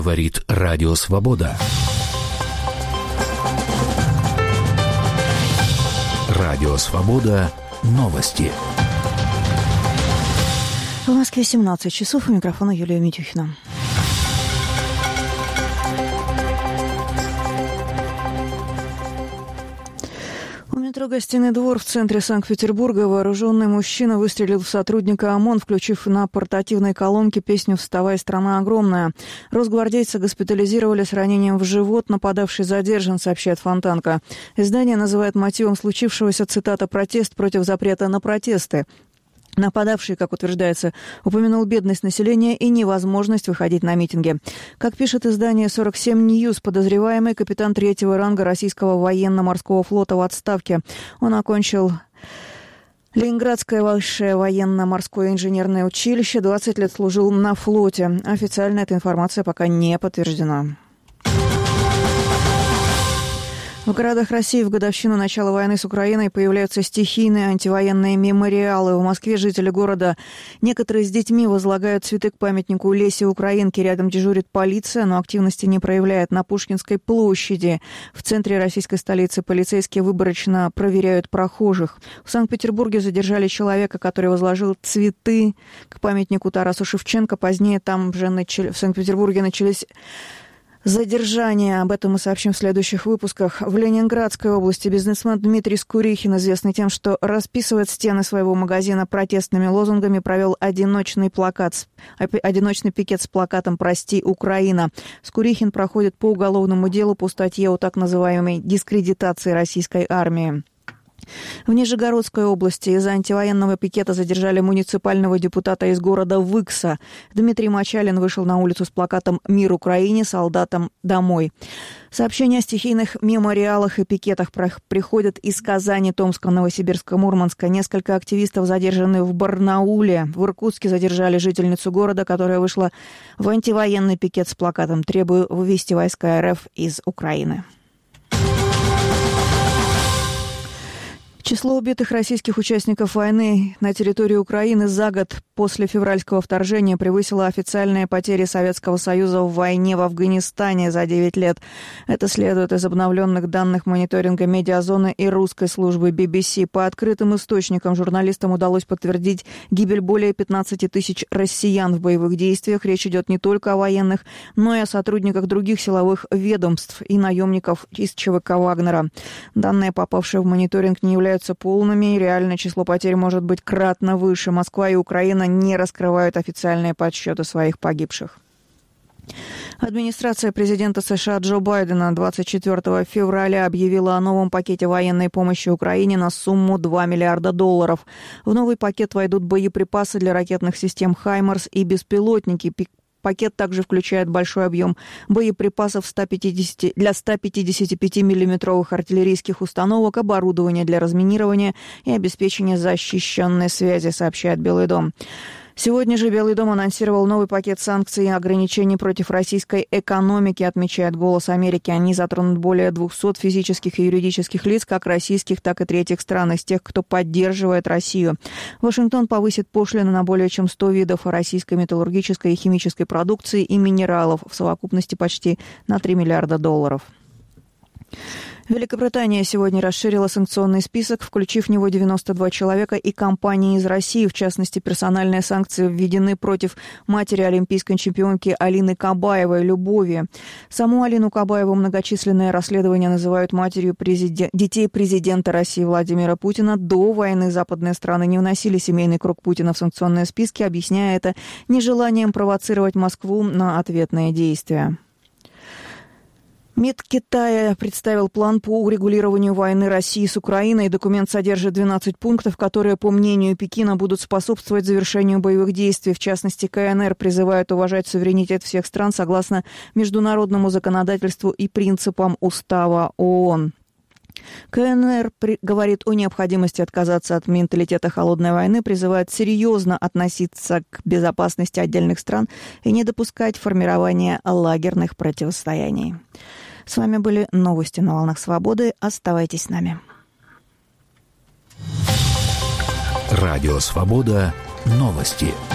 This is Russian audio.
Говорит Радио Свобода. Радио Свобода. Новости. В Москве 17 часов. У микрофона Юлия Митюхина. У метро «Гостиный двор» в центре Санкт-Петербурга вооруженный мужчина выстрелил в сотрудника ОМОН, включив на портативной колонке песню «Вставай, страна огромная». Росгвардейца госпитализировали с ранением в живот. Нападавший задержан, сообщает Фонтанка. Издание называет мотивом случившегося, цитата, «протест против запрета на протесты». Нападавший, как утверждается, упомянул бедность населения и невозможность выходить на митинги. Как пишет издание 47 News, подозреваемый капитан 3-го ранга российского военно-морского флота в отставке. Он окончил Ленинградское высшее военно-морское инженерное училище, 20 лет служил на флоте. Официально эта информация пока не подтверждена. В городах России в годовщину начала войны с Украиной появляются стихийные антивоенные мемориалы. В Москве жители города, некоторые с детьми, возлагают цветы к памятнику Лесе Украинке. Рядом дежурит полиция, но активности не проявляет. На Пушкинской площади, в центре российской столицы, полицейские выборочно проверяют прохожих. В Санкт-Петербурге задержали человека, который возложил цветы к памятнику Тарасу Шевченко. Позднее там же в Санкт-Петербурге начались задержание. Об этом мы сообщим в следующих выпусках. В Ленинградской области бизнесмен Дмитрий Скурихин, известный тем, что расписывает стены своего магазина протестными лозунгами, провел одиночный пикет с плакатом «Прости, Украина». Скурихин проходит по уголовному делу по статье о так называемой дискредитации российской армии. В Нижегородской области из-за антивоенного пикета задержали муниципального депутата из города Выкса. Дмитрий Мочалин вышел на улицу с плакатом «Мир Украине, солдатам домой». Сообщения о стихийных мемориалах и пикетах приходят из Казани, Томска, Новосибирска, Мурманска. Несколько активистов задержаны в Барнауле. В Иркутске задержали жительницу города, которая вышла в антивоенный пикет с плакатом «Требую вывести войска РФ из Украины». Число убитых российских участников войны на территории Украины за год после февральского вторжения превысило официальные потери Советского Союза в войне в Афганистане за 9 лет. Это следует из обновленных данных мониторинга медиазоны и русской службы BBC. По открытым источникам журналистам удалось подтвердить гибель более 15 тысяч россиян в боевых действиях. Речь идет не только о военных, но и о сотрудниках других силовых ведомств и наемников из ЧВК «Вагнера». Данные, попавшие в мониторинг, не являются полными, и реальное число потерь может быть кратно выше. Москва и Украина не раскрывают официальные подсчеты своих погибших. Администрация президента США Джо Байдена 24 февраля объявила о новом пакете военной помощи Украине на сумму $2 миллиарда. В новый пакет войдут боеприпасы для ракетных систем «Хаймарс» и беспилотники. Пакет также включает большой объем боеприпасов для 155-миллиметровых артиллерийских установок, оборудование для разминирования и обеспечения защищенной связи, сообщает Белый дом. Сегодня же Белый дом анонсировал новый пакет санкций и ограничений против российской экономики, отмечает «Голос Америки». Они затронут более 200 физических и юридических лиц, как российских, так и третьих стран, из тех, кто поддерживает Россию. Вашингтон повысит пошлины на более чем 100 видов российской металлургической и химической продукции и минералов, в совокупности почти на $3 миллиарда. Великобритания сегодня расширила санкционный список, включив в него 92 человека и компании из России. В частности, персональные санкции введены против матери олимпийской чемпионки Алины Кабаевой, Любови. Саму Алину Кабаеву многочисленные расследования называют матерью детей президента России Владимира Путина. До войны западные страны не вносили семейный круг Путина в санкционные списки, объясняя это нежеланием провоцировать Москву на ответные действия. МИД Китая представил план по урегулированию войны России с Украиной. Документ содержит 12 пунктов, которые, по мнению Пекина, будут способствовать завершению боевых действий. В частности, КНР призывает уважать суверенитет всех стран согласно международному законодательству и принципам Устава ООН. КНР говорит о необходимости отказаться от менталитета холодной войны, призывает серьезно относиться к безопасности отдельных стран и не допускать формирования лагерных противостояний. С вами были новости на волнах свободы. Оставайтесь с нами. Радио Свобода. Новости.